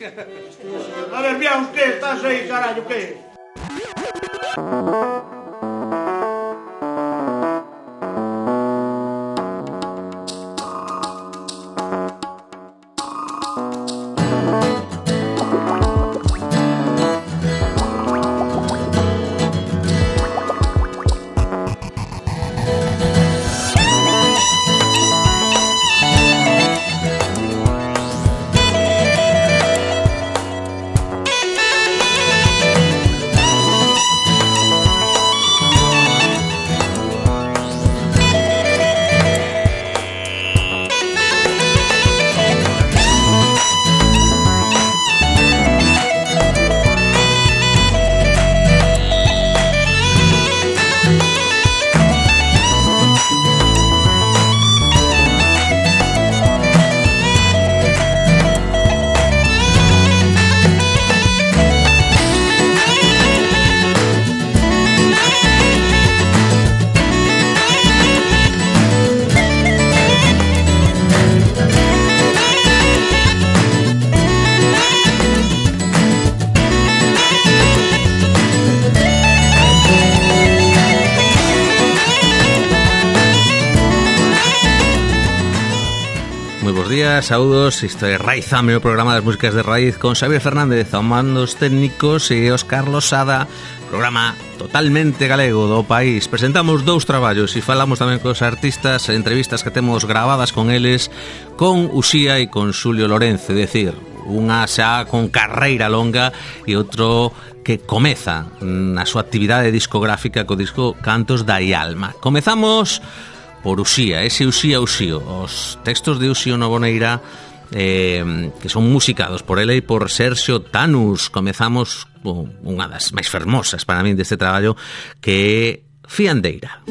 A ver, bien, usted, estás aí, carallo, que? Saúdos, isto é Raizame, o programa das músicas de raíz con Xavier Fernández ao mandos técnicos e Óscar Losada, programa totalmente galego do país. Presentamos dous traballos e falamos tamén cos artistas, entrevistas que temos gravadas con eles, con Uxía e con Xulio Lorenzo, é dicir, unha xa con carreira longa e outro que comeza na súa actividade discográfica co disco Cantos da Alma. Comezamos por Uxía, ese Uxía Uxío, os textos de Uxío Novoneira que son musicados por ele e por Serxio Tanus. Comezamos con unha das máis fermosas para min deste traballo, que é Fiandeira.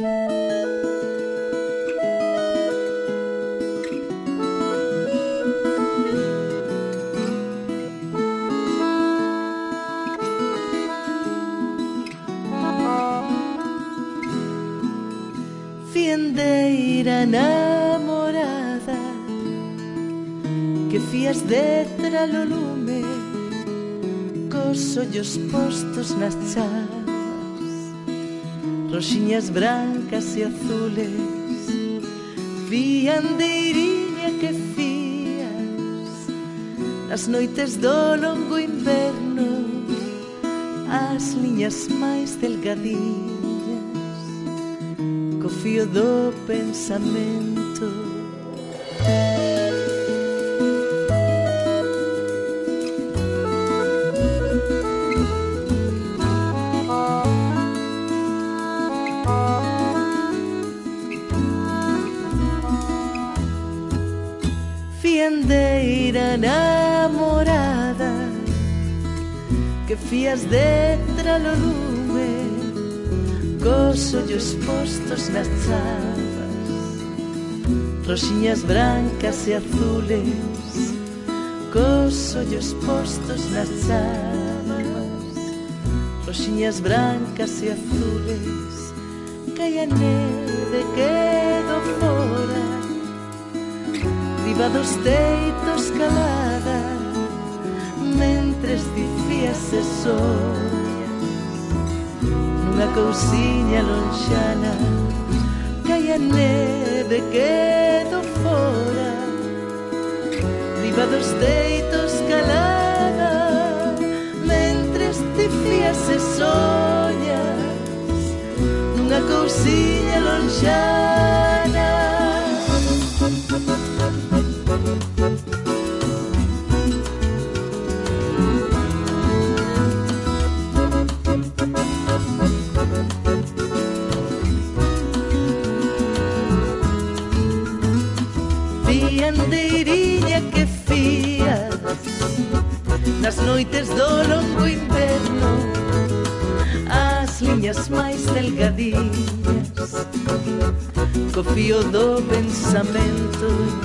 Fiandeira namorada, que fías detra lo lume, cos ollos postos nas chamas, roxiñas brancas e azules. Fiandeiriña que fías nas noites do longo inverno, as liñas máis delgadiñas, co fío do pensamento. Fiandeira namorada, que fías detra lo lume, cos ollos postos nas chapas, roxiñas brancas e azules, cos ollos postos nas chapas, roxiñas brancas e azules. Cae a neve, quedo fora, riba dos teitos calada, mentres dicías e soñas nunha cousiña lonxana. Cae a neve, quedo fora, riba dos teitos calada, mentres dicías e soñas nunha cousiña lonxana. Fiandeiriña que fías nas noites do longo inverno, as liñas máis delgadiñas, co fío do pensamento,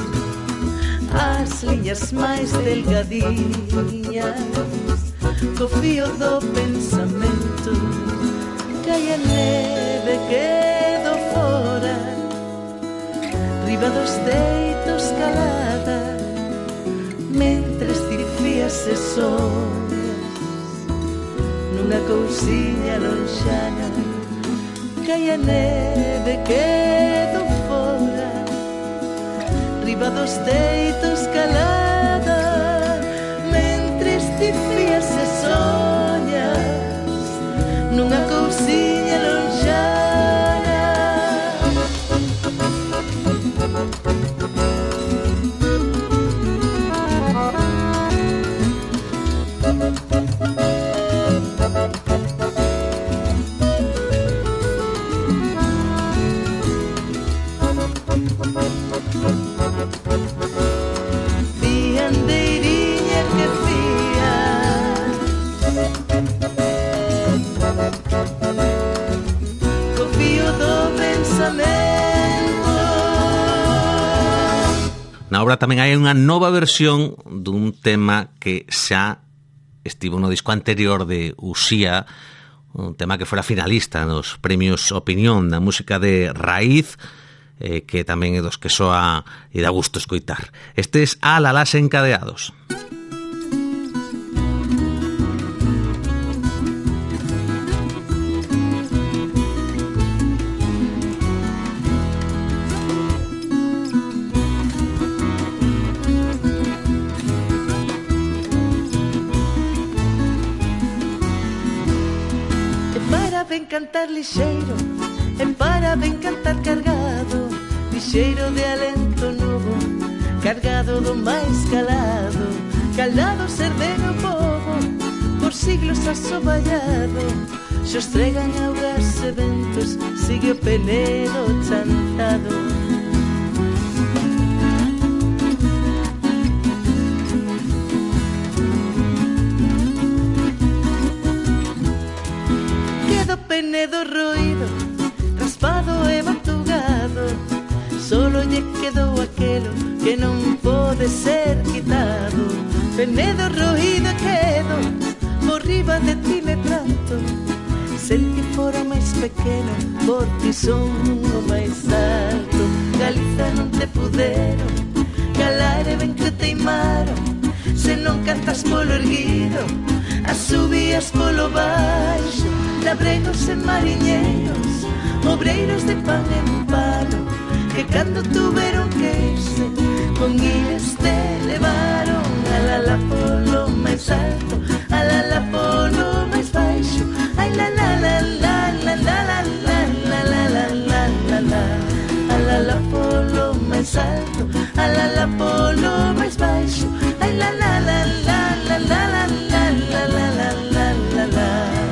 as liñas máis delgadiñas, co fío do pensamento. Cae a neve, quedo fora, riba dos teitos calada, mentres dicías fías e soñas nunha cousiña lonxana, cai a neve, quedo fora riba dos teitos calada, mentres ti fías e soñas nunha cousiña lonxana. Fiandeiriña que fías, co fío do pensamento. Na obra tamén hai unha nova versión dun tema que xa estivo no disco anterior de Uxía, un tema que fora finalista nos premios Opinión da música de raíz, que tamén é dos que soa e dá gusto escoitar. Estes Alalás encadeados. Ben cantar lixeiro, e para ben cantar cargado, lixeiro de alento novo, cargado do máis calado, calado ser de no povo, por siglos asoballado, xo estregan augas e ventos, sigue o penedo chantado. Penedo roído, raspado e batugado, solo lle quedou aquelo que non pode ser quitado. Penedo roído quedo, por riba de ti me trato, sen que fora máis pequeno, por ti son o máis alto. Galiza non te puderon calar e ben que teimaron, se non cantas polo erguido, as subías polo baixo. Labregos e mariñeiros, obreiros de pan en palo, que cando tuveron que irse, con iles te levaron. Alala polo máis alto, alala polo máis baixo, ai la la la la la la la la la la la la la. Alala polo máis alto, alala polo máis baixo, ai la la la la la la la la la la la la la.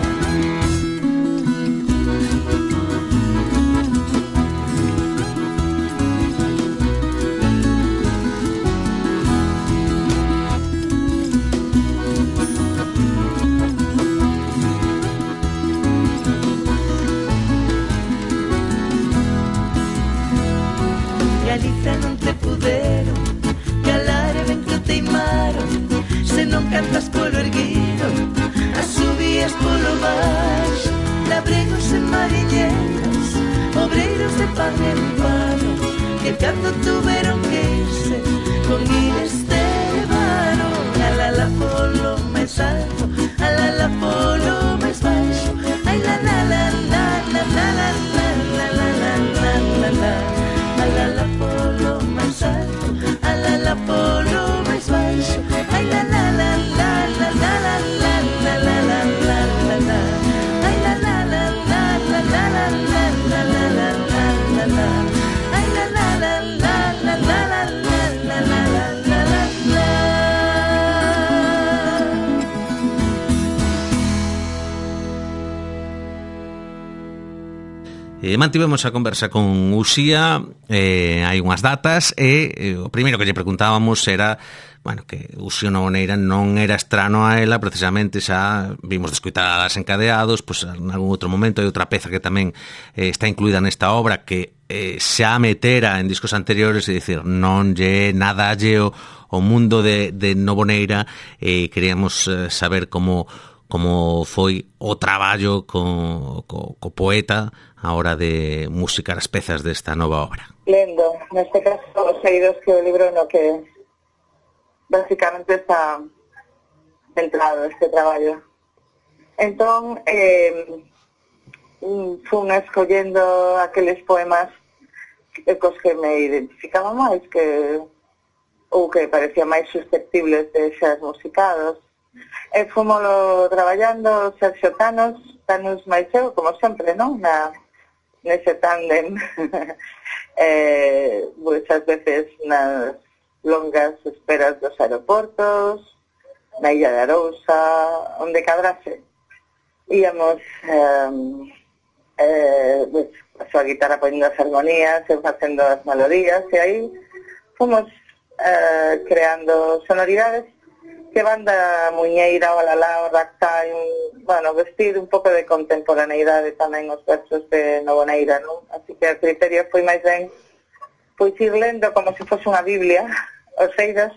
Galiza non te puderon calar e ben que teimaron, se non cantas polo erguido, as subías polo baixo. Labregos e mariñeiros, obreiros de pan en pano, que cando tuveron que irse, con iles te levaron. Alala polo máis alto, alala polo máis baixo, ai la la la la la la la la la la la la la. Alala polo máis alto, alala polo máis baixo, ai la la la la la la la la la la la la la. Ai la la la la la la la la la la la la la. Ai la la la la la la la la la la la la. Mantivemos a conversa con Uxía, hai unhas datas e o primeiro que lle preguntábamos era, bueno, que Uxía Novoneira non era estrano a ela, precisamente xa vimos de escoitar Alalás encadeados, pois en algún outro momento hai outra peza que tamén está incluída nesta obra que xa metera en discos anteriores, e dicir, non lle nada alleo o mundo de Novoneira, e queríamos saber como foi o traballo co poeta a hora de musicar as pezas desta nova obra. Lendo, neste caso, os saídos que o libro no que basicamente está centrado este traballo. Entón, fun escollendo aqueles poemas cos que me identificaba máis, ou que parecía máis susceptibles de ser musicados. E fomoslo traballando Sergio Thanos máis eu, como sempre, non? Nese tándem, muchas veces nas longas esperas dos aeroportos, na Illa de Arousa, onde cadrase. Íamos a súa guitarra poñendo as armonías e facendo as melodías, e aí fomos creando sonoridades que van da muñeira, o alalá, o ragtime, bueno, vestir un pouco de contemporaneidade tamén os versos de Novoneira, non? Así que o criterio foi máis ben pois ir lendo como se fosse unha biblia os eidos,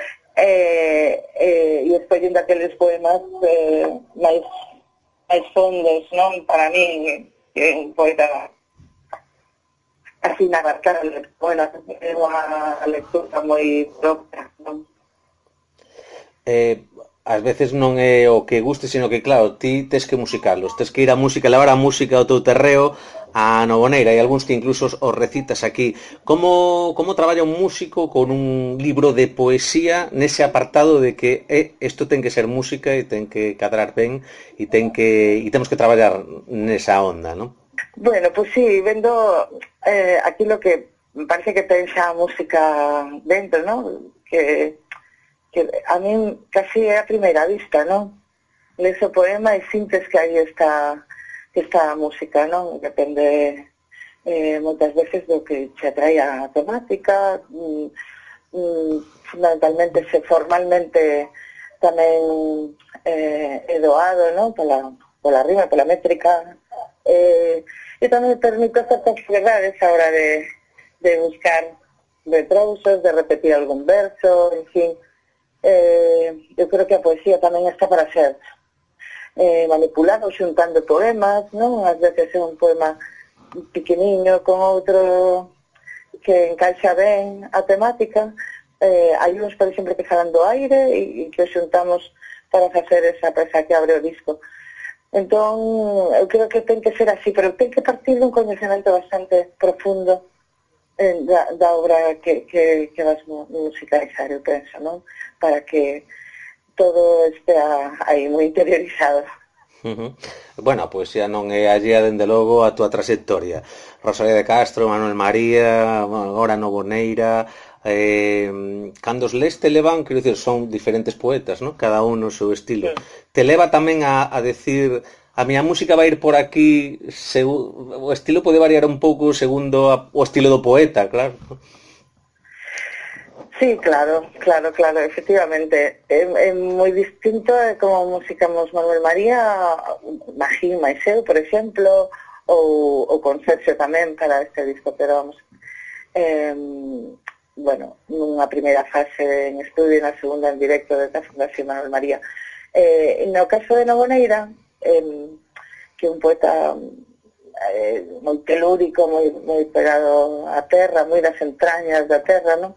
e escollendo aqueles poemas máis fondos, non? Para mí, que un poeta así abarcar, bueno, é unha lectura moi propia, non? Ás veces non é o que guste, sino que, claro, ti tes que musicalos, tes que ir a música, levar a música ao teu terreo, a Novoneira, e algúns que incluso os recitas aquí. Como traballa un músico con un libro de poesía nese apartado de que isto ten que ser música e ten que cadrar ben e temos que traballar nesa onda, non? Bueno, pues sí, vendo aquilo que parece que ten xa música dentro, non? Que a mí casi é a primeira vista, non? Lees o poema e sintes que aí está música, non? Depende moitas veces do que che atrae a temática, fundamentalmente se formalmente tamén é doado, non? Pola rima, pola métrica, e tamén permite certas liberdades a hora de buscar retrousos, de repetir algún verso, en fin. Eu creo que a poesía tamén está para ser manipulado, xuntando poemas, non? Ás veces é un poema pequeniño con outro que encaixa ben a temática. Hai uns, por exemplo, que falan do aire e que os xuntamos para facer esa peza que abre o disco. Entón, eu creo que ten que ser así, pero ten que partir dun coñecemento bastante profundo da obra que vas musicalizar, eu penso, non? Para que todo este aí moi interiorizado. Bueno, a poesía non é allea, dende logo, a túa trayectoria. Rosalía de Castro, Manuel María, agora Novoneira. Cando os lees te levan, quero dicir, son diferentes poetas, ¿no? Cada un o seu estilo. Te leva tamén a decir, a miña música vai ir por aquí, o estilo pode variar un pouco segundo o estilo do poeta, claro. Sí, claro, efectivamente. É moi distinto como musicamos Manuel María, Magín, Maiseu, por exemplo, ou con Sergio tamén para este disco, pero vamos, bueno, nunha primeira fase en estudio e na segunda en directo desde a Fundación Manuel María. No caso de Novoneira, que é un poeta moi telúrico, moi pegado á terra, moi das entrañas da terra, non?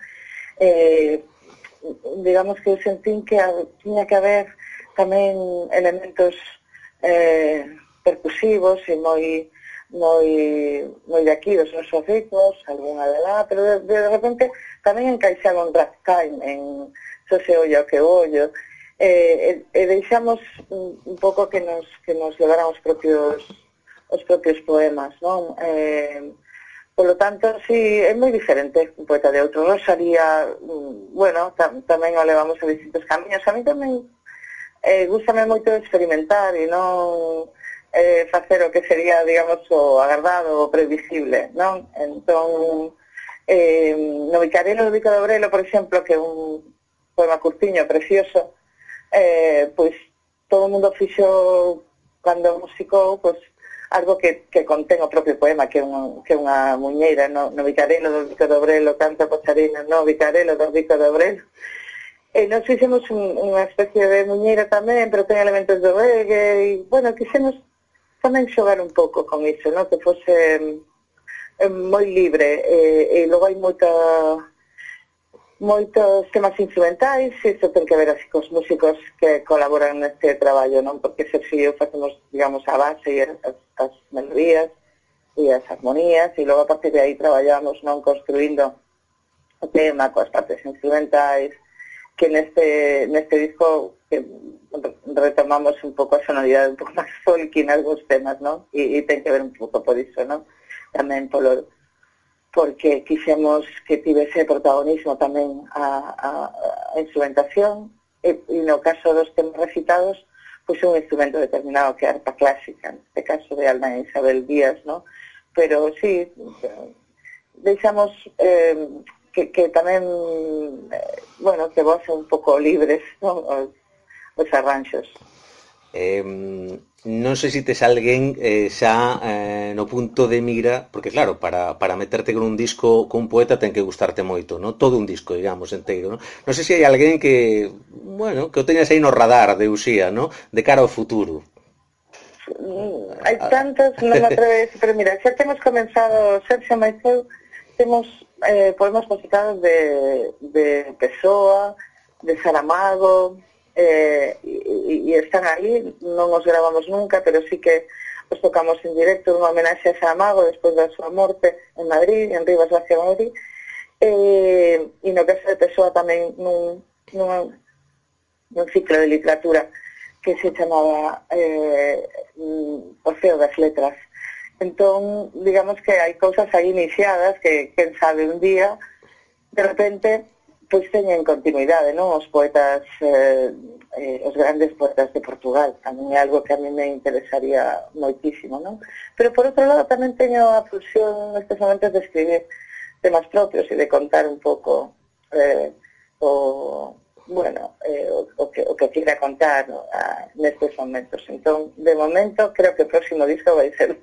Digamos que eu sentín que tiña que haber tamén elementos percusivos e moi de aquí, dos nosos ritmos, algunha de lá, pero de repente tamén encaixaba un ragtime en Só se olla o que ollo, e deixamos un pouco que nos levaran os propios poemas, non? Polo tanto, sí, é moi diferente un poeta de outro. Rosalía, bueno, tamén o levamos a distintos camiños. A mí tamén gústame moito experimentar e non facer o que sería, digamos, o agardado, o previsible, non? Entón, no Vicarelo do Bico de Obrelo, por exemplo, que é un poema curtiño, precioso, pois todo o mundo fixo, cando musicou, pois algo que contén o propio poema, que é unha muñeira, no Vicarelo do Bico de Obrelo, canta Pocharina, no Vicarelo do Bico de Obrelo. E nós fixemos unha especie de muñeira tamén, pero ten elementos do reggae, e, bueno, quixemos tamén xogar un pouco con iso, no? Que fose moi libre, e logo hai moita moitos temas instrumentais, isto ten que ver así cos músicos que colaboran neste traballo, non? Porque Sergio e eu facemos, digamos, a base e as melodías e as armonías, e logo a partir de aí traballamos, non, construindo o tema coas partes instrumentais, que neste disco que retomamos un pouco a sonoridade un pouco máis folk en algúns temas, non? E ten que ver un pouco por iso, non? Tamén porque quixemos que tivese protagonismo tamén a instrumentación, e no caso dos temas recitados, pois un instrumento determinado que é a arpa clásica, neste caso de Alma Isabel Díaz, non? Pero sí, deixamos que tamén, bueno, que vos un pouco libres, non? Os arranxos. Non sei se tes alguén xa no punto de mira, porque claro, para meterte con un disco con un poeta ten que gustarte moito, non? Todo un disco, digamos, enteiro, non? Non sei se hai alguén que, bueno, que o teñas aí no radar de Uxía, non? De cara ao futuro. Hai tantos, non me atrevo a decir, pero mira, xa temos comenzado, Sergio Maiceu, temos poemas musicados de Pessoa, de Saramago, e están aí, non os gravamos nunca, pero sí que os tocamos en directo unha homenaxe a Saramago despois da súa morte en Madrid, en Rivas Vacia, Madrid, e no caso de Pessoa tamén nun ciclo de literatura que se chamaba Orfeo das Letras. Entón, digamos que hai cousas aí iniciadas que, quen sabe, un día, de repente, pois teñen continuidade, non? Os poetas, os grandes poetas de Portugal, tamén é algo que a mí me interesaría moitísimo, non? Pero por outro lado tamén teño a pulsión nestes momentos de escribir temas propios e de contar un pouco o que queira contar, ¿no? Nestes momentos. Entón, de momento, creo que o próximo disco vai ser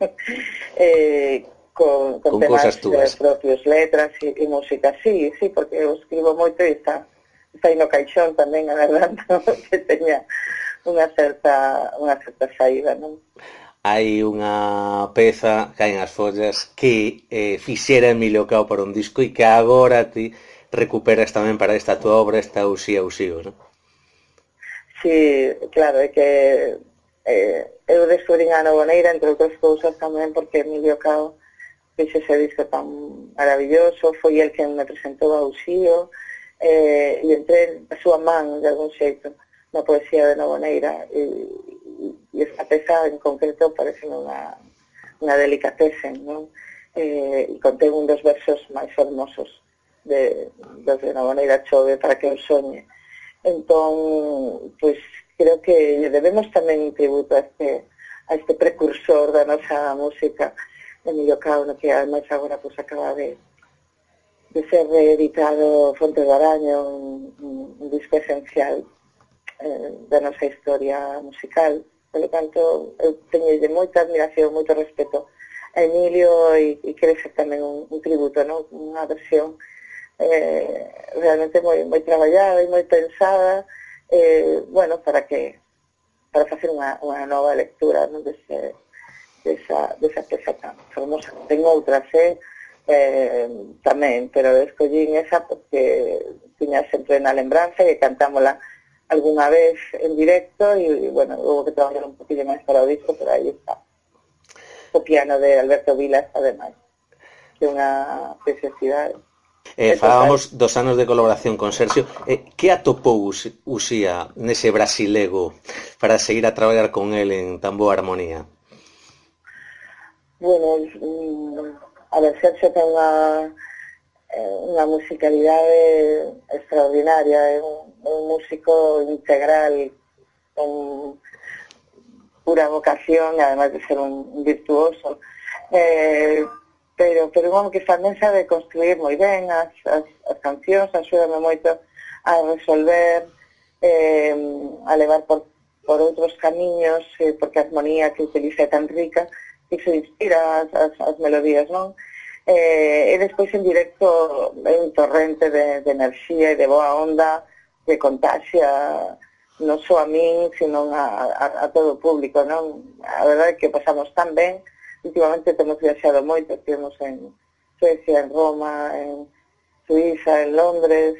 con temas propios, letras e música, sí, porque eu escribo moito e está aí no caixón tamén, a verdade, que teña unha certa saída, non? Hai unha peza, caen as follas, que fixera Emilio Cao para un disco e que agora ti recuperas tamén para esta tua obra, esta Uxía Uxío, non? Sí, claro, é que eu descubrín a Novoneira, entre outras cousas tamén, porque Emilio Cao fixe ese disco tan maravilloso, foi el quen me presentou a Uxío, e entré a súa man, de algún xeito, na poesía de Novoneira, e esta peza en concreto parece unha delicatesen, non? E contén un dos versos máis hermosos dos de Novoneira, Chove para que eu soñe. Entón, pois, creo que debemos tamén un tributo a este precursor da nosa música, Emilio Cao, no que ademais agora pois acaba de ser reeditado Fonte do Araño, un disco esencial da nosa historia musical. Por lo tanto, eu teñolle moita admiración, moito respeto a Emilio e quere ser tamén un tributo, non? Unha versión realmente moi traballada e moi pensada, bueno, para facer unha nova lectura, non? Desa peza tan fermosa. Ten outras, tamén, pero escollín esa porque tiña sempre na lembranza e cantámola algunha vez en directo e, bueno, houve que traballar un poquillo máis para o disco, pero aí está. O piano de Alberto Vilas, ademais, de unha preciosidade. Falábamos dos anos de colaboración con Sergio. Que atopou Uxía nese brasilego para seguir a traballar con el en tan boa armonía? Bueno, a ver, Sergio ten unha musicalidade extraordinaria, é un músico integral con pura vocación e además de ser un virtuoso, pero un home que tamén sabe construir moi ben as cancións, axúdame moito a resolver, a levar por outros camiños, porque a armonía que utiliza é tan rica e se inspira as melodías, non? E despois en directo é un torrente de enerxía e de boa onda que contaxia non só a min, sino a todo o público, non? A verdade é que pasamos tan ben. Últimamente temos viaxado moito, estivemos en Suecia, en Roma, en Suiza, en Londres,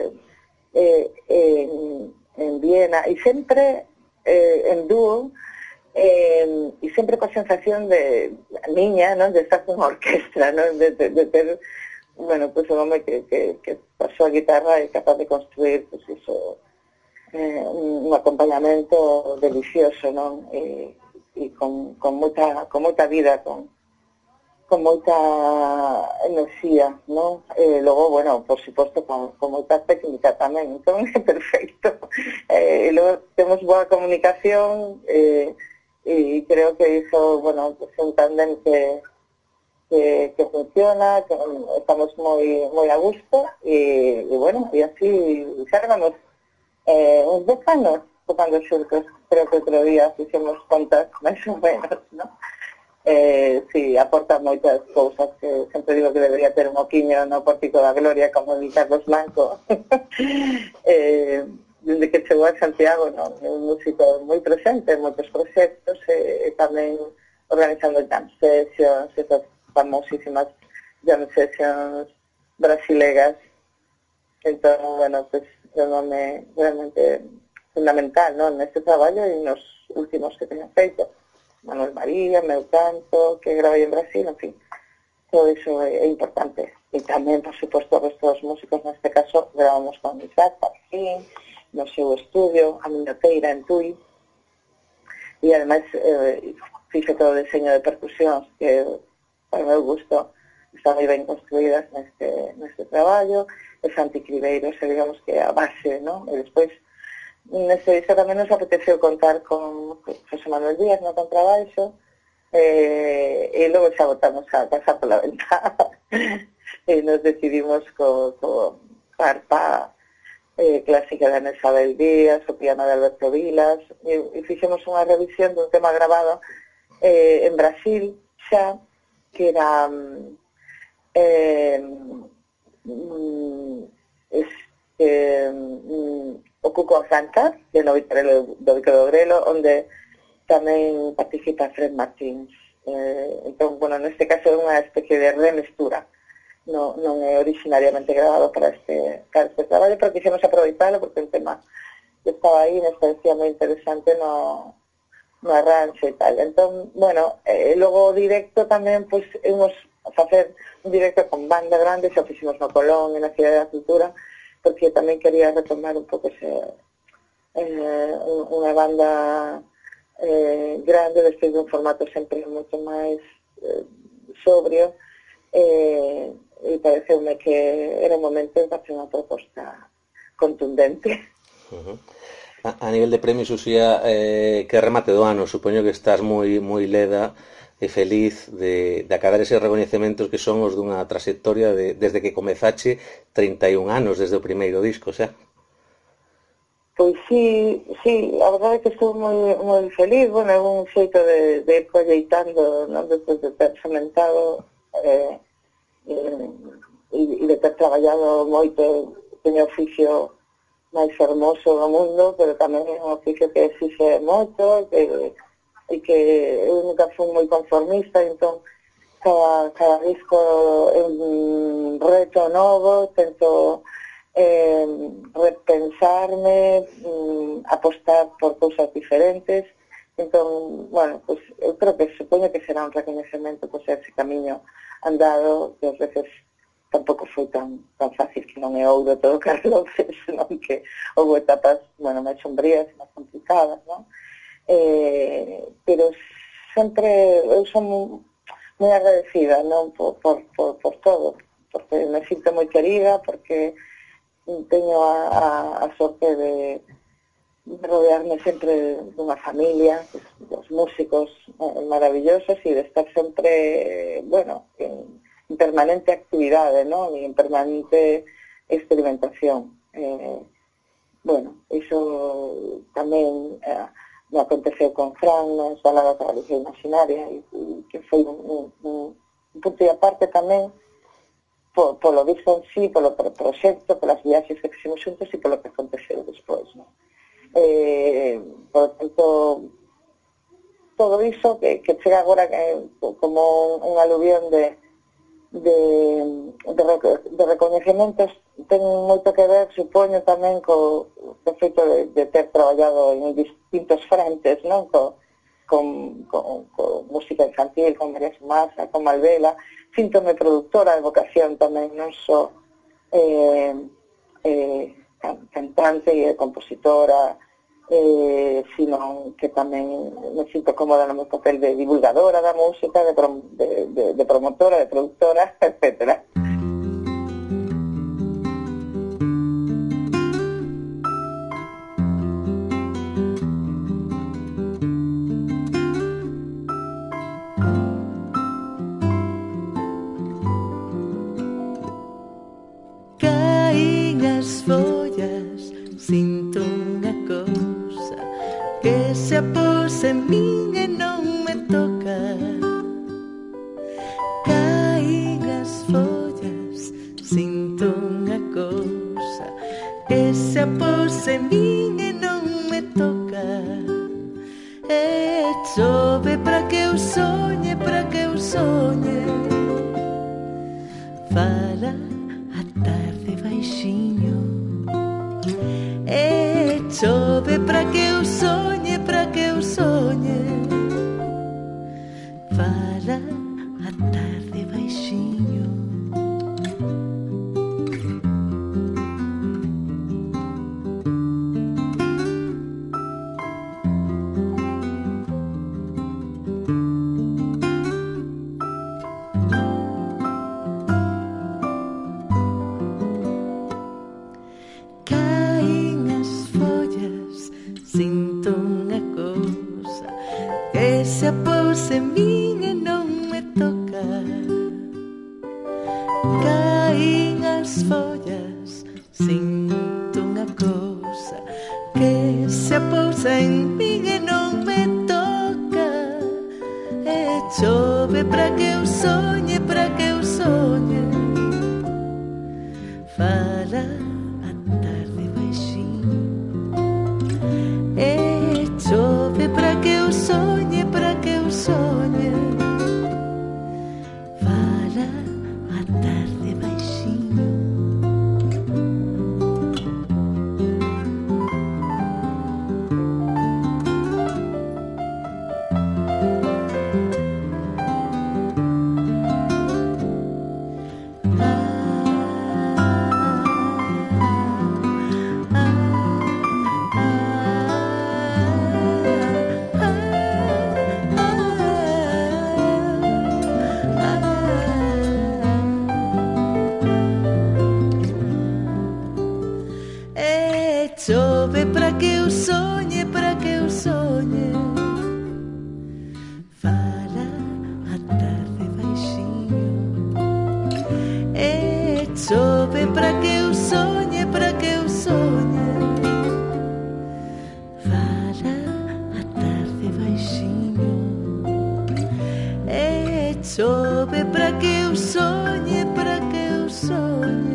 en Viena, e sempre en dúo, e sempre coa sensación de miña, non, de estar cunha orquestra, non, de ter, bueno, pues un home que pasou a guitarra e capaz de construir, pues iso, un acompañamento delicioso, non, e con moita vida, con moita enerxía, non? Logo, bueno, por suposto, con moita técnica tamén, entón é perfecto. Logo temos boa comunicación, e creo que iso, bueno, pues un tándem que funciona, que estamos moi a gusto, e bueno, e así xa levamos uns 10 anos tocando xuntos. Creo que outro día fixemos contas, máis ou menos, non? Sí, aporta moitas cousas que sempre digo que debería ter un oquiño no Pórtico da Gloria como de Carlos Blanco. Desde que chegou a Santiago, non? É un músico moi presente en moitos proxectos, e tamén organizando jam sessions, esas famosísimas jam sessions brasilegas. Entón, bueno, pues é un nome realmente fundamental, non, neste traballo e nos últimos que teño feito. Manuel María, Meu Canto, que gravei en Brasil, en fin, todo iso é importante. E tamén, por suposto, os dos músicos, neste caso, gravamos con Isaac Parquín, no seu estudio, a Miñoteira, en Tui, e ademais fixe todo o diseño de percusións, que, para o meu gusto, están moi ben construídas neste traballo, e Santi Cribeiro, digamos que é a base, non? E despois, neste disco tamén nos apeteceu contar con José Manuel Díaz no contrabaixo, e logo xa botamos a casa pola ventana e nos decidimos co arpa clásica de Ana Isabel Díaz, o piano de Alberto Vilas, e fixemos unha revisión dun tema grabado en Brasil xa, que era o Cuco a Cantar, de Novitarelo do Vico do Grelo, onde tamén participa Fred Martins. Entón, bueno, neste caso é unha especie de remestura, non é originariamente grabado para este traballo, pero quixemos aproveitalo porque un tema que estaba aí nos parecía moi interesante no arranxo e tal. Entón, bueno, logo o directo tamén, pois, imos facer un directo con banda grande, xa fiximos no Colón, na Cidade da Cultura, porque tamén quería retomar un pouco unha banda grande, despois dun formato sempre moito máis sobrio, e pareceume que era un momento de facer unha proposta contundente. A nivel de premios, Uxía, que remate do ano, supoño que estás moi leda e feliz de acadar eses recoñecementos que son os dunha trayectoria desde que comezache 31 anos, desde o primeiro disco, xa? Pois sí, a verdade é que estou moi feliz, bueno, é un xeito de ir colleitando, non, despois de ter sementado e de ter traballado moito. Teño oficio máis hermoso do mundo, pero tamén é un oficio que exixe moito, e que eu nunca fui moi conformista, entón cada disco é un reto novo, tento repensarme, apostar por cousas diferentes. Entón, bueno, pues eu creo que supoño que será un recoñecemento por ese camiño andado, que ás veces tampouco foi tan fácil, que non é ouro todo Carloces, non, que houve etapas, bueno, máis sombrías, máis complicadas, non? Pero sempre eu son moi agradecida, non, por todo, porque me sinto moi querida, porque teño a sorte de rodearme sempre dunha familia, dos músicos maravillosos, e de estar sempre, bueno, en permanente actividade, non? E en permanente experimentación. Bueno, iso tamén me aconteceu con Fran, na Ensalada da Galicia Imaginaria, e que foi un punto de aparte tamén polo disco en sí, polo proxecto, polas viaxes que fixemos xuntos e polo que aconteceu despois, non? Por tanto, todo iso que chega agora como un aluvión de de recoñecementos ten moito que ver, supoño, tamén co feito de ter traballado en distintos frentes, non? Con música infantil, con María Sumasa, con Malvela. Síntome productora de vocación tamén, non só cantante e compositora, sino que tamén me sinto cómoda no meu papel de divulgadora da música, de promotora, de productora, etcétera. Caín as follas, sinto unha cousa que se aposa en min e non me toca. Caín as follas, sinto unha cousa que se aposa en min e non me toca. E chove para que eu soñe, para que eu soñe. Fala a tarde baixiño. E chove para que eu soñe, para que eu soñe. Fala a tarde baixiño. Sinto unha cousa que se aposa en min e non me toca. Caín as follas, sinto unha cousa que se aposa en min e non me toca. E chove para que eu soñe, para que eu soñe. Fala a tarde baixiño. E chove para que eu soñe, para que eu soñe. Fala a tarde baixiño. Chove para que eu soñe, para que eu soñe. Fala a tarde baixiño. E chove para que eu soñe, para que eu soñe. Fala a tarde baixiño. E chove para que eu soñe, para que eu soñe.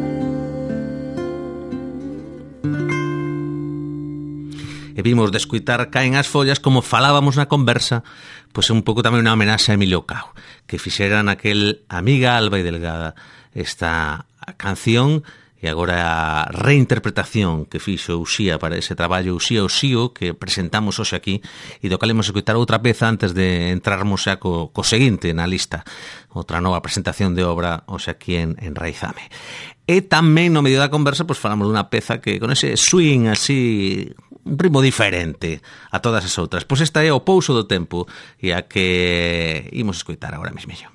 E vimos de escuitar Caen as follas, como falábamos na conversa, pois é un pouco tamén unha homenaxe a Emilio Cao, que fixeran aquel Amiga Alba e Delgada esta canción, e agora a reinterpretación que fixo Uxía para ese traballo Uxía Oxío que presentamos hoxe aquí, e do cal imos escutar outra peza antes de entrarmos xa co seguinte na lista, outra nova presentación de obra hoxe aquí en Raizame. E tamén no medio da conversa pois falamos dunha peza que con ese swing así, un ritmo diferente a todas as outras. Pois esta é O Pouso do Tempo, e a que imos escoitar agora mesmillo.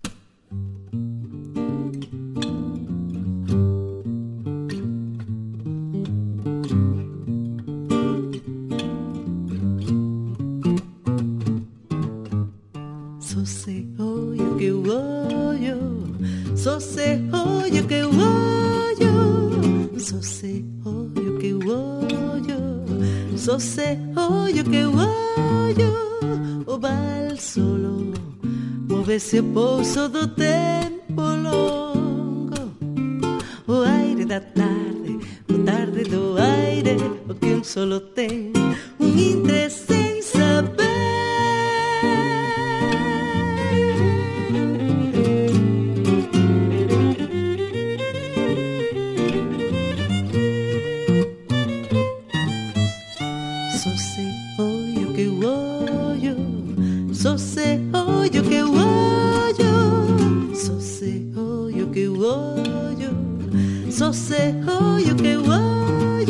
Só se ollo que eu ollo, só se ollo que eu ollo, só se ollo que eu ollo, só se ollo que eu ollo. O val solo movese o pouso do tempo longo, o aire da tarde, o tarde do aire, o que un solo ten un intre sen saber. se oyo que oyo, so se oyo que oyo, so se oyo que oyo, so se oyo que oyo.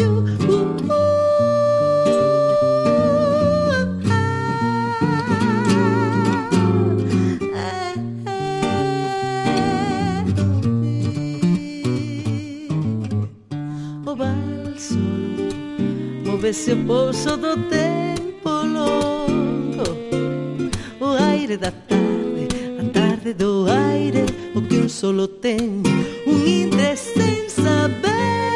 Ese pouso do tempo longo, o aire da tarde, a tarde do aire, o que un solo ten, un intre sen saber.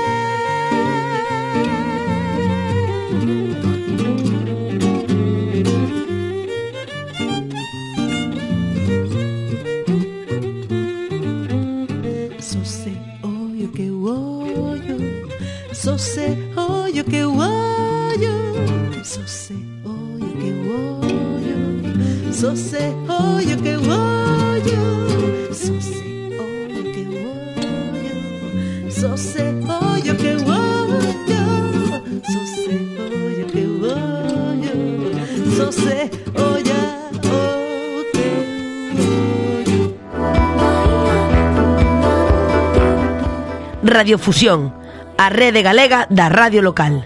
So se oyo que oyo, so se oyo que oyo. So se oyo que oyo, so se oyo que oyo, so se oyo que oyo, so se oyo que oyo, so se oyo que oyo, so se oyo que oyo. Radiofusión, a rede galega da radio local.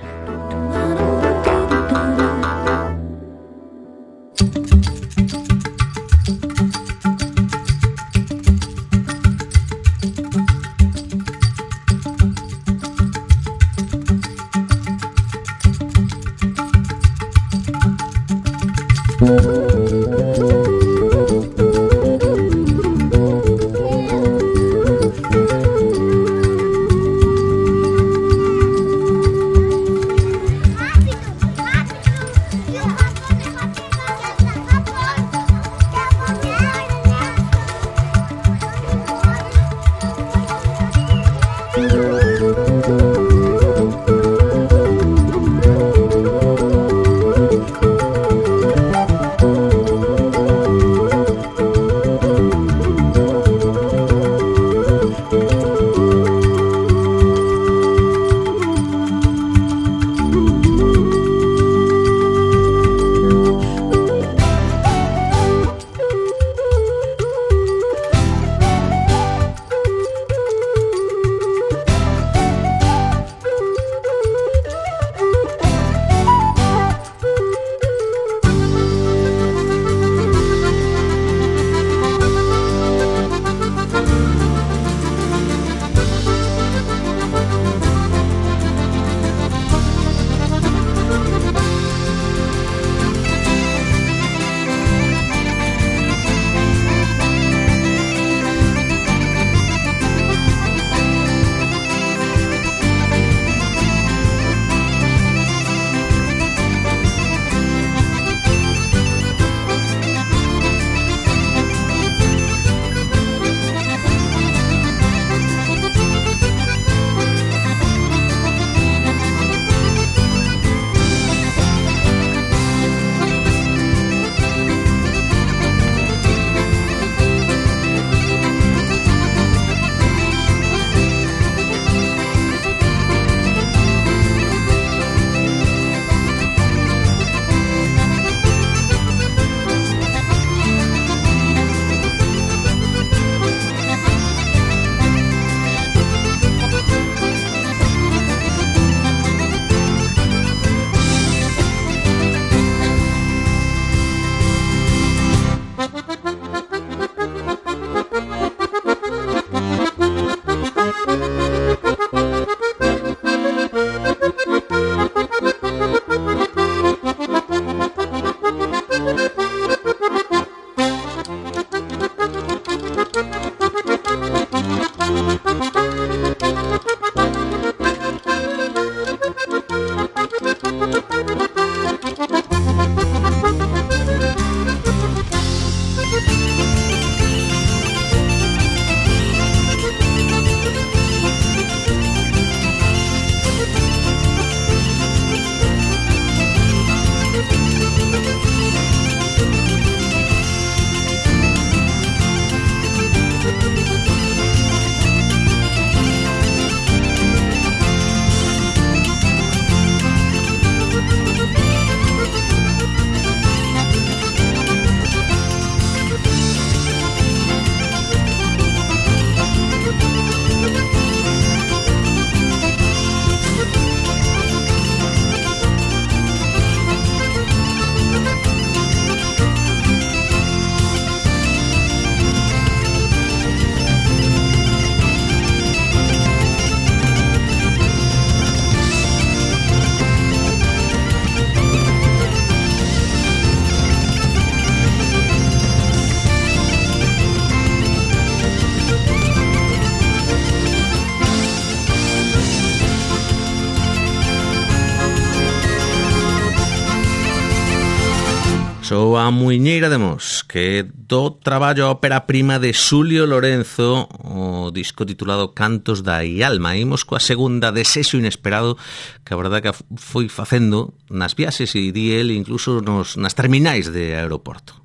Sou a Muiñeira de Mos, que do traballo a ópera prima de Xulio Lorenzo, o disco titulado Cantos da Ialma. Imos coa segunda, Desexo Inesperado, que a verdade que foi facendo nas viaxes e di el incluso nas terminais de aeroporto.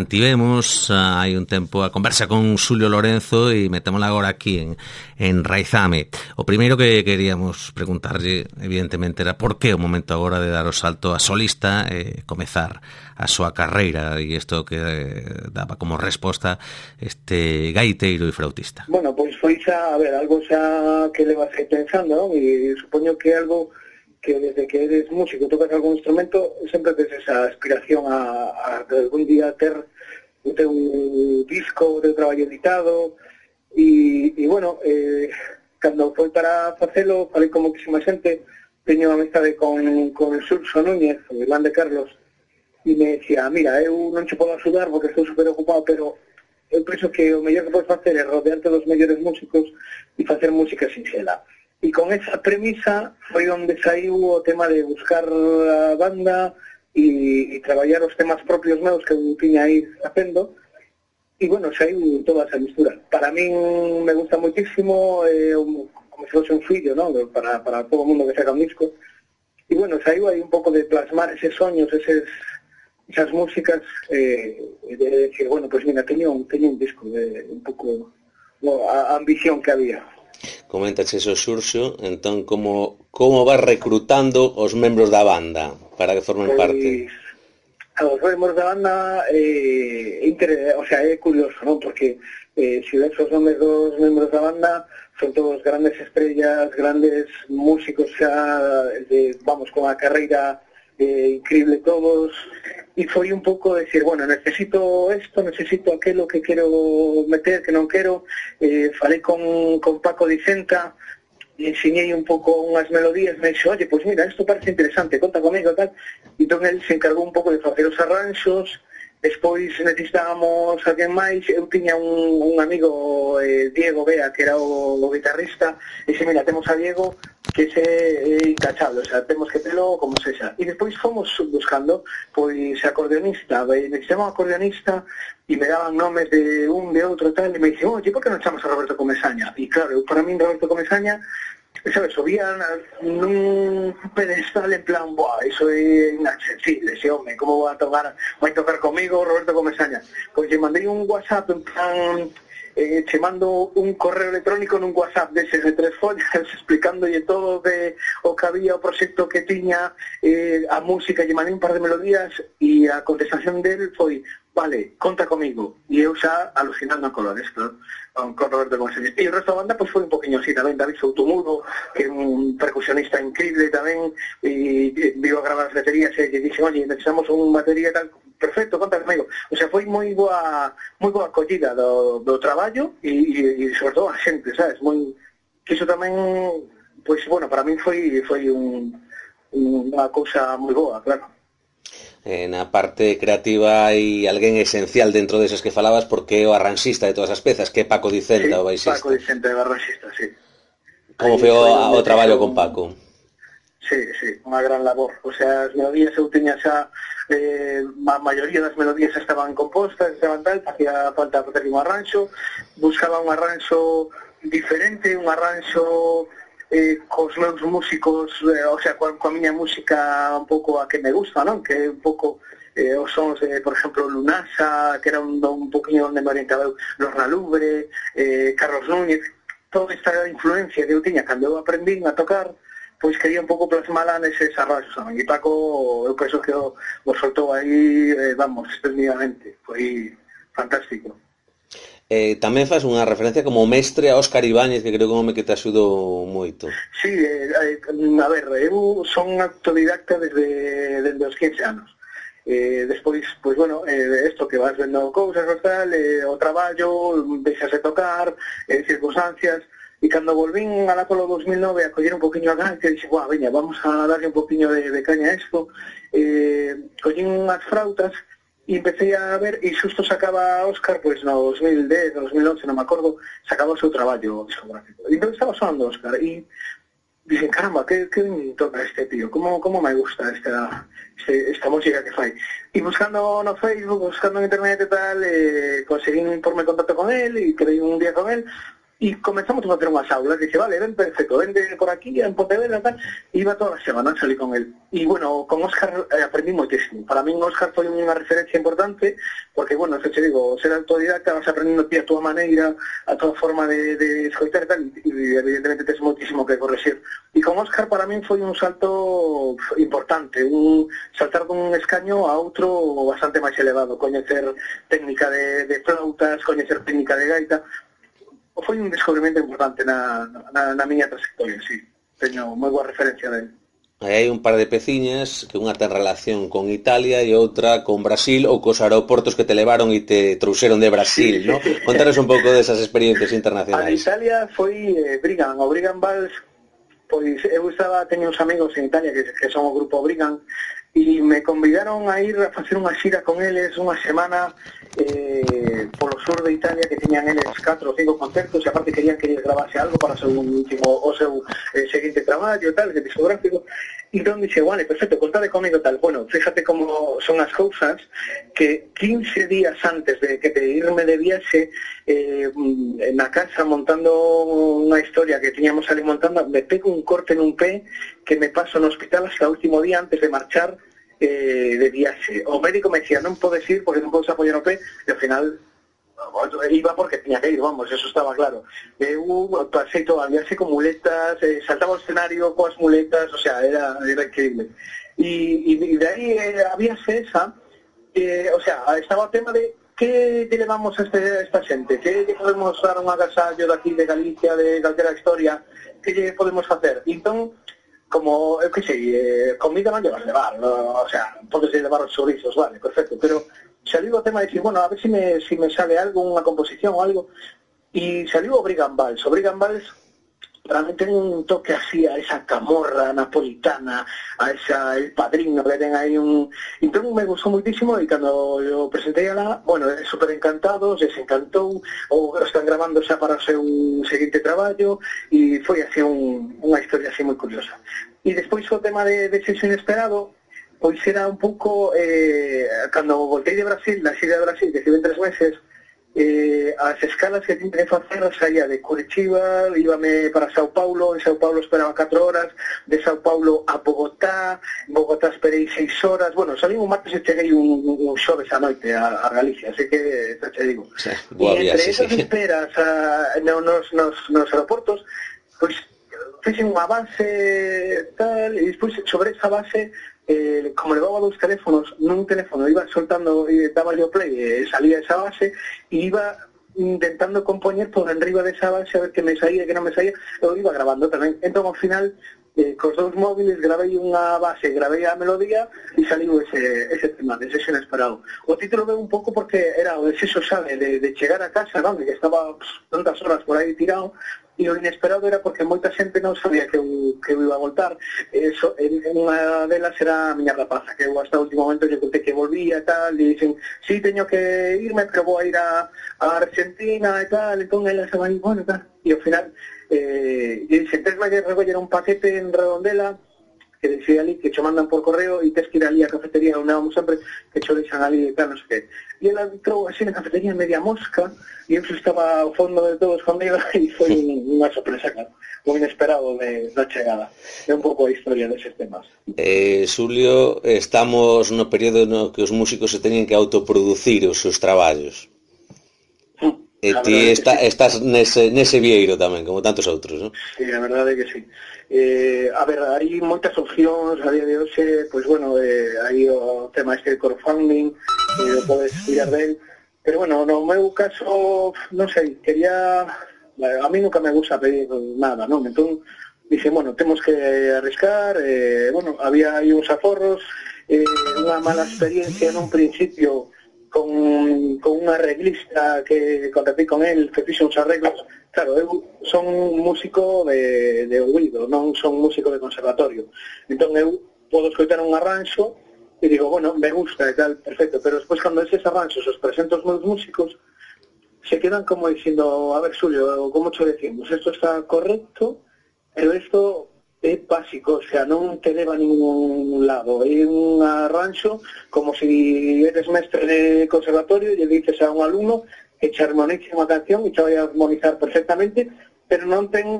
mantivemos hai un tempo a conversa con Xulio Lorenzo e metémola agora aquí en Raizame. O primeiro que queríamos preguntarlle, evidentemente, era por que o momento agora de dar o salto a solista e comezar a súa carreira, e isto que daba como resposta este gaiteiro e flautista. Bueno, pois foi xa, a ver, algo xa que levas aí pensando, non? E supoño que é algo que desde que eres músico, tocas algún instrumento, sempre tes esa aspiración a algún día ter o teu disco, o teu traballo editado, e bueno, cando foi para facelo, falei con moitísima xente, teño amistade con Xurxo Núñez, o irmán de Carlos, e me decía, mira, eu non che podo axudar porque estou super ocupado, pero eu penso que o mellor que podes facer é rodearte dos mellores músicos e facer música sinxela. E con esa premisa foi onde saiu o tema de buscar a banda e traballar os temas propios meus que eu tiña aí facendo, e bueno, saiu toda esa mistura. Para min me gusta moitísimo, como se fosse un fillo, ¿no? para todo o mundo que saca un disco, e bueno, saiu aí un pouco de plasmar eses soños, esas músicas, de decir, bueno, pues mira, teño un disco, un pouco a ambición que había. Comentaxe eso, Xurxo, entón como vas recrutando os membros da banda para que formen parte? Os membros da banda é curioso, non? Porque se ves os nomes dos membros da banda son todos grandes estrellas, grandes músicos xa, vamos, con a carreira increíble todos, e foi un pouco decir, bueno, necesito esto, necesito aquelo que quero meter, que non quero. Falei con Paco Dicenta, e enseñei un pouco unhas melodías, me dixo, oye, pois mira, isto parece interesante, conta comigo, tal. E entón ele se encargou un pouco de facer os arranxos. Despois necesitábamos alguén máis. Eu tiña un amigo, Diego Bea, que era o guitarrista, e dixo, mira, temos a Diego, que é incachable, o sea, temos que telo como sexa. E despois fomos buscando, pois, acordeonista, necesitamos acordeonista, e me daban nomes de un, de outro, tal, e me dixen, oye, por que non chamamos a Roberto Comesaña? E claro, para min Roberto Comesaña, sabes, subían nun pedestal en plan, buah, iso é inaccesible, ese home, como vai tocar comigo Roberto Comesaña? Pois lle mandei un WhatsApp en plan, che mando un correo electrónico nun WhatsApp deses de 3 follas explicándolle todo o que había, o proxecto que tiña, a música, lle mandei un par de melodías, e a contestación del foi, vale, conta comigo. E eu xa alucinando a colores, claro, con Roberto Comesaña. E o resto da banda pois foi un poquinho así tamén. David Soutomuro, que é un percusionista increíble tamén, e vivo a gravar as baterías, e lle dixen, oye, necesitamos un batería tal, perfecto, conta comigo. O sea, foi moi boa acollida do traballo, e sobre todo a xente, sabes, moi, que iso tamén, pois, bueno, para min foi unha cousa moi boa, claro. Na parte creativa hai alguén esencial dentro deses que falabas, porque é o arranxista de todas as pezas, que é Paco Dicenta, o baixista. Paco Dicenta, o arranxista, sí. Como foi o traballo con Paco? Sí, unha gran labor. O sea, as melodías eu tiña xa, a maioría das melodías estaban compostas, estaban tal, facía falta facer un arranxo, buscaba un arranxo diferente, un arranxo cos meus músicos, o sea, coa miña música un pouco a que me gusta, non? Que é un pouco os sons de, por exemplo, Lunasa, que era un poquinho onde me orientaba Lorna Lubre, Carlos Núñez, toda esta influencia que eu tiña cando eu aprendín a tocar, pois quería un pouco plasmala neses arranxos, non? E Paco, eu penso que o soltou aí, vamos, esplendidamente, foi fantástico. Tamén faz unha referencia como mestre a Óscar Ibáñez, que creo que é un home que te axudou moito. Sí, a ver, eu son autodidacta desde os 15 anos. Despois, pois bueno, isto que vas vendo cousas, tal, o traballo, deixase tocar, circunstancias, e cando volvín alá polo 2009 a coller un poquinho a gaita, dixen, guau, veña, vamos a darle un poquinho de caña a isto, collín unhas frautas, e empecé a ver, e xusto sacaba Óscar, pois no 2010, 2011, non me acordo, sacaba o seu traballo discográfico. E entón estaba sonando Óscar, e dixen, caramba, que toca este tío, como me gusta esta música que fai. E buscando no Facebook, buscando en internet e tal, conseguín porme contacto con él, e quedei un día con él, E comenzamos a facer unhas aulas, dice, vale, ven perfecto, vende por aquí, en Pontevedra, tal, e iba toda a semana, salí con él. E, bueno, con Óscar aprendí moitísimo. Para min, Óscar foi unha referencia importante, porque, bueno, se te digo, ser autodidacta, vas aprendendo ti a túa maneira, a túa forma de escoitar e tal, e evidentemente tes moitísimo que corregir. E con Óscar, para min, foi un salto importante, un saltar dun escaño a outro bastante máis elevado, coñecer técnica de flautas, coñecer técnica de gaita. Foi un descubrimento importante na miña trayectoria, sí. Teño moi boa referencia dele. Aí hai un par de peciñas que unha ten relación con Italia e outra con Brasil ou cos aeroportos que te levaron e te trouxeron de Brasil, ¿no? Contaros un pouco desas experiencias internacionais. A Italia foi Brigand, o Brigand Vals, pois eu teño uns amigos en Italia que son o grupo Brigand, e me convidaron a ir a facer unha xira con eles unha semana polo sur de Italia, que tiñan eles 4 ou 5 concertos, e aparte querían que eles grabase algo para o seu seguinte traballo, tal, que discográfico. E entón dixe, vale, perfecto, contade comigo tal. Bueno, fíjate como son as cousas, que 15 días antes de irme de viaxe, na casa montando unha historia que tiñamos ali montando, me pego un corte nun pé que me paso no hospital hasta o último día antes de marchar de viaxe. O médico me decía, non podes ir porque non podes apoiar o pé, e ao final iba porque tenía que ir, vamos, eso estaba claro. Pasei todo a viaxe con muletas, saltaba ao escenario coas muletas, o sea, era increíble. E de aí había esa, o sea, estaba o tema de que lle levamos a esta xente, que lle podemos dar un agasallo daqui de Galicia, de calquera historia, que lle podemos facer. Entón, como, eu que sei, comida non lle vas levar, no? O sea, podes levar os chorizos, vale, perfecto, pero saliu o tema de decir, bueno, a ver si me sale algo, unha composición ou algo, e saliu o Brigand Vals. O Brigand Vals realmente ten un toque así a esa camorra napolitana, a esa El Padrino, que ten aí un... Entón me gustou moitísimo, e cando eu presentei alá, bueno, super encantados, les encantou, ou están grabando xa para o seu seguinte traballo, e foi así unha historia así moi curiosa. E despois o tema de Sexo Inesperado, pois era un pouco, cando voltei de Brasil, na xira de Brasil, que estive en 3 meses, as escalas que tinha que facer saía de Curitiba, íbame para Sao Paulo, en Sao Paulo esperaba 4 horas, de Sao Paulo a Bogotá, en Bogotá esperei 6 horas, bueno, salí un martes e cheguei un xoves a noite a Galicia, así que te digo. Sí, e entre esas esperas nos aeroportos, pois fixen unha base tal, e despois sobre esa base, como levaba 2 teléfonos, nun teléfono iba soltando, daba yo play, salía esa base, e iba intentando compoñer por enriba desa base a ver que me saía e que non me saía, eu iba grabando tamén. Entón, ao final, cos 2 móviles gravei unha base, gravei a melodía e saliu ese tema, de Sexo Inesperado. O título veu un pouco porque era o desexo, sabe, de chegar a casa, non? Que estaba tantas horas por aí tirado, e o inesperado era porque moita xente non sabía que eu iba a voltar. Unha delas era a miña rapaza, que eu hasta o último momento lle contei que volvía e tal, e dicen, sí, teño que irme, pero vou a ir a Argentina e tal, entón ela se va aí, bueno, tal, e ao final lle dicen, tesme que recoller un paquete en Redondela, que decía ali, que cho mandan por correo, e tes que ir ali a cafetería onde vamos sempre, que cho deixan ali e tal, non sei que. E ela entrou así na cafetería media mosca, e eu estaba ao fondo de todo escondido, e foi unha sorpresa, claro, un inesperado da chegada. É un pouco a historia deses temas. Xulio, estamos no período no que os músicos se teñen que autoproducir os seus traballos. E ti estás nese vieiro tamén, como tantos outros, non? Sí, a verdade é que sí. A ver, hai moitas opcións a día de hoxe, pois bueno, hai o tema este de crowdfunding, podes tirar del, pero bueno, no meu caso, non sei, a mí nunca me gusta pedir nada, non? Entón, dixen, bueno, temos que arriscar, bueno, había aí uns aforros, unha mala experiencia nun principio con un arreglista que contactei con él, que fixe uns arreglos. Claro, eu son músico de ouído, non son músico de conservatorio. Entón eu podo escoitar un arranxo e digo, bueno, me gusta e tal, perfecto, pero despois cando eses arranxos os presento aos meus músicos, se quedan como dicindo, a ver, Xulio, como cho decimos, isto está correcto, pero isto é básico, o sea, non te leva a ningún lado. É un arranxo como se eres mestre de conservatorio e lle dices a un alumno que che harmonice unha canción e che vai a armonizar perfectamente, pero non ten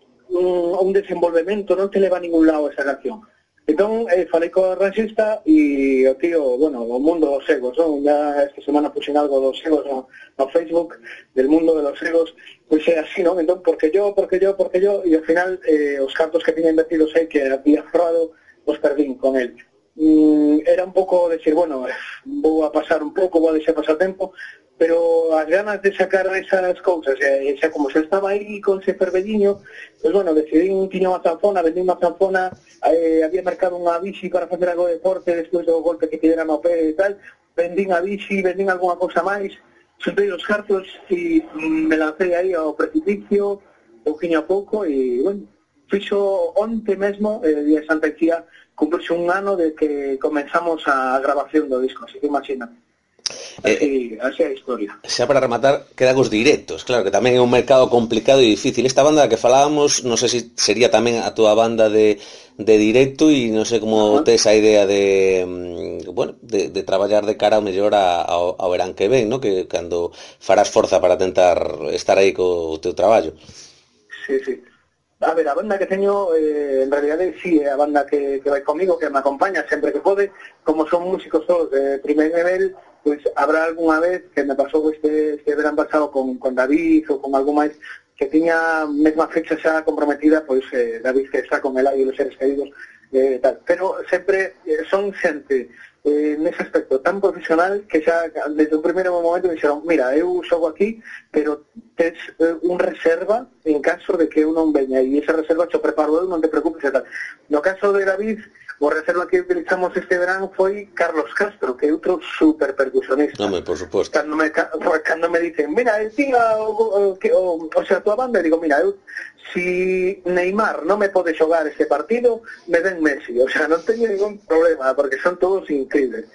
un desenvolvemento, non te leva a ningún lado esa canción. Entón, falei co arranxista e o tío, bueno, o mundo dos egos, non? Ya esta semana puxen algo dos egos no Facebook, del mundo de los egos, pois é así, non? Entón, porque yo, e ao final, os cartos que tiña invertidos aí, que había ahorrado, os perdín con él. Era un pouco decir, bueno, vou a pasar un pouco, vou a deixar pasar tempo, pero as ganas de sacar esas cousas, xa como se estaba aí con ese fervelliño, pues bueno, decidí tiña unha zanfona, vendí unha zanfona, había marcado unha bici para facer algo de deporte despois do golpe que tivera no pé e tal, vendín a bici, vendín algunha cousa máis, xuntei os cartos e me lancei aí ao precipicio, pouquinho a pouco, e bueno, fixo onte mesmo, día de Santa Icía, cumplirse un ano de que comenzamos a grabación do disco, así que imagina. Así é a historia. Xa para rematar, quedan os directos. Claro que tamén é un mercado complicado e difícil. Esta banda que falábamos, non sei se sería tamén a túa banda de directo, e non sei como tes a idea de traballar de cara ao mellor ao verán que ven, ¿no? Que cando farás forza para tentar estar aí co teu traballo. Sí. A ver, a banda que teño, en realidad sí, é a banda que vai comigo, que me acompaña sempre que pode. Como son músicos todos de primer nivel, pues habrá algunha vez que me pasou este verán pasado con David ou con algo máis que tiña mesma fecha xa comprometida, pois David que está con el e os seres queridos, tal. Pero sempre son xente nese aspecto tan profesional que xa desde o primeiro momento me dixeron, mira, eu xogo aquí, pero tes un reserva en caso de que eu non veña, e esa reserva xo preparo eu, non te preocupes e tal. No caso de David, o reserva que utilizamos este verán foi Carlos Castro, que é outro super percusionista. Home, por suposto. Cando me dicen, mira, tía, o sea, tua banda, digo, mira, si Neymar non me pode xogar este partido, me den Messi, o sea, non teño ningún problema, porque son todos increíbles.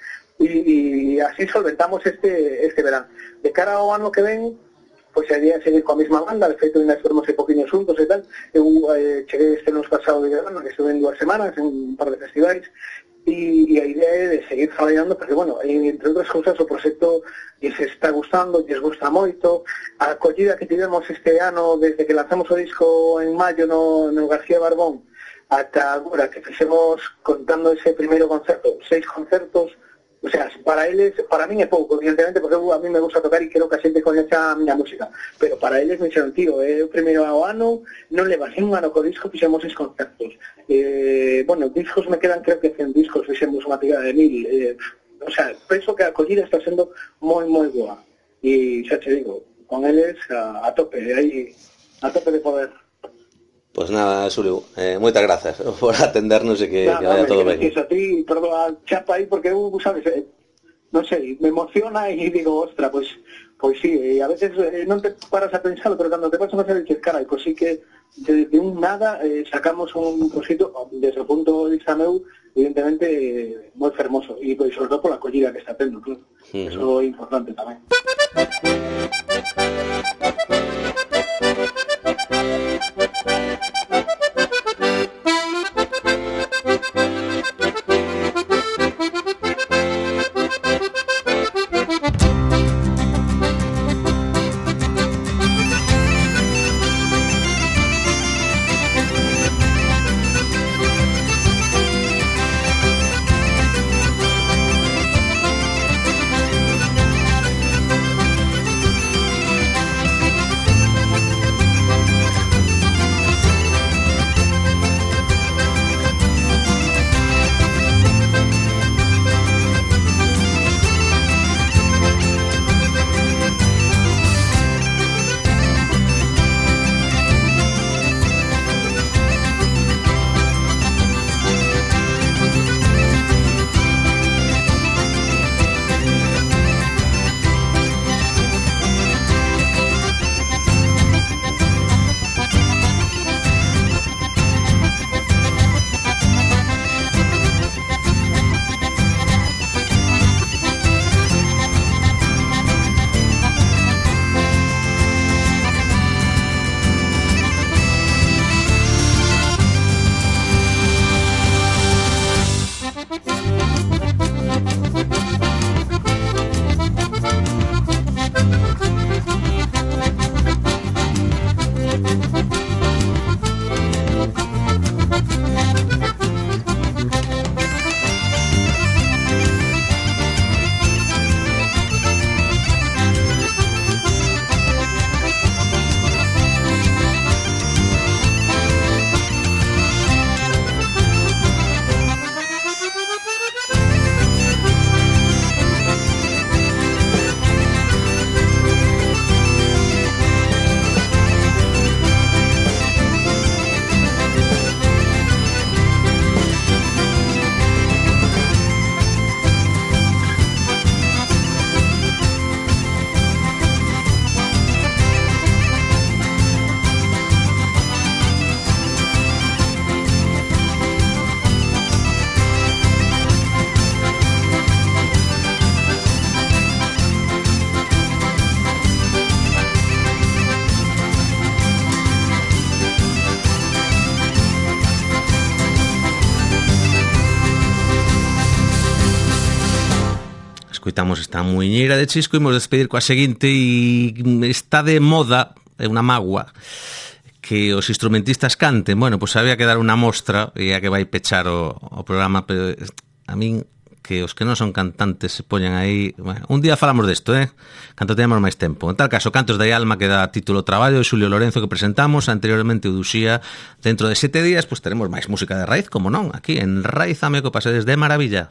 E así solventamos este verán. De cara ao ano que ven, pois a idea é seguir coa mesma banda, de feito ainda estamos un poquinho xuntos e tal. Eu cheguei este nos pasado de verano, que estuve en 2 semanas, en un par de festivais, e a idea é de seguir traballando, porque, bueno, entre outras cousas, o proxecto lles está gustando, lles gusta moito. A acollida que tivemos este ano, desde que lanzamos o disco en maio no García Barbón, ata agora que fixemos, contando ese primeiro concerto, 6 concertos. O sea, para eles, para min é pouco, evidentemente, porque a mí me gusta tocar e quero que a xente coñeça a miña música, pero para eles me dixeron, tío, é o primeiro ano, non levas un ano co disco, fixemos 6 concertos. Bueno, discos me quedan, creo que 100 discos, fixemos unha tirada de 1000. O sea, penso que a acollida está sendo moi, moi boa. E xa te digo, con eles a tope, aí a tope de poder. Pois nada, Xulio, moitas grazas por atendernos e que vaya todo ben. Gracias a ti, perdón, a chapa aí, porque eu, sabes, non sei, me emociona e digo, ostra, pois sí, e a veces non te paras a pensarlo, pero cando te pasas a hacer, dices, carai, pois sí que de un nada sacamos un cosito, desde o punto de vista meu, evidentemente, moi fermoso, e pois sobre todo por la acollida que está tendo, claro. Eso é importante tamén. escoitamos esta muiñeira de Chisco, imos despedir coa seguinte e está de moda, é unha magua que os instrumentistas canten. Bueno, pois había que dar unha mostra e a que vai pechar o programa, pero a min que os que non son cantantes se poñan aí, bueno, un día falamos desto, canto teñamos máis tempo. En tal caso, Cantos da Alma, que dá título ao traballo de Xulio Lorenzo que presentamos anteriormente o Duxía. Dentro de 7 días pois teremos máis música de raíz, como non, aquí en Raízame, que pasedes de maravilla.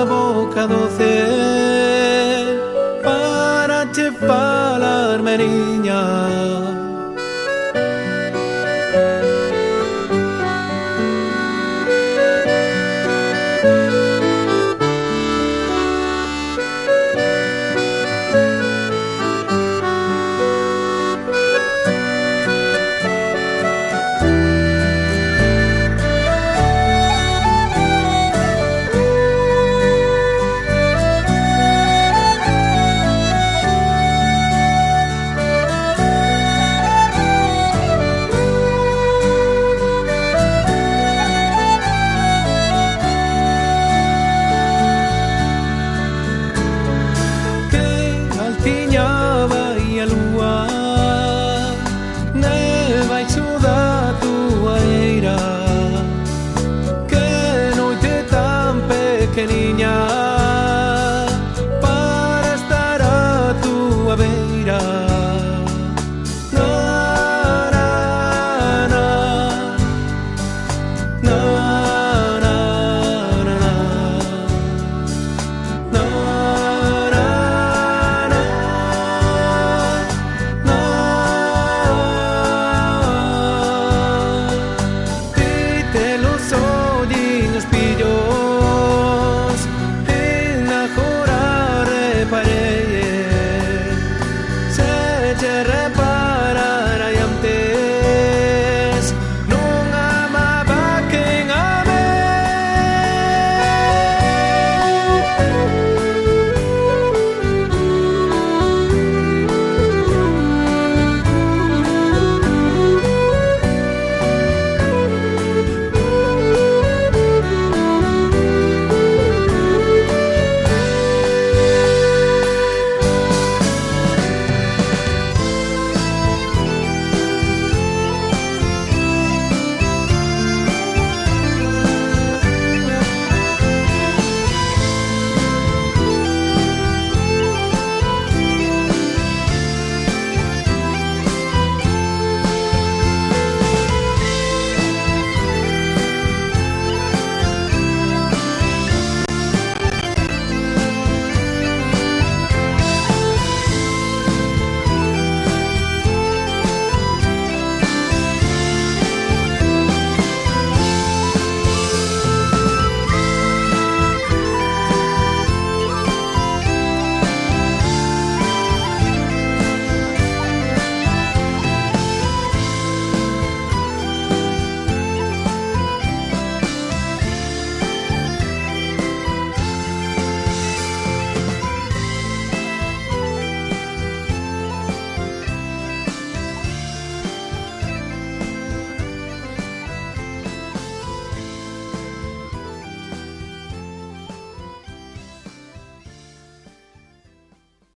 Para te falar, menino.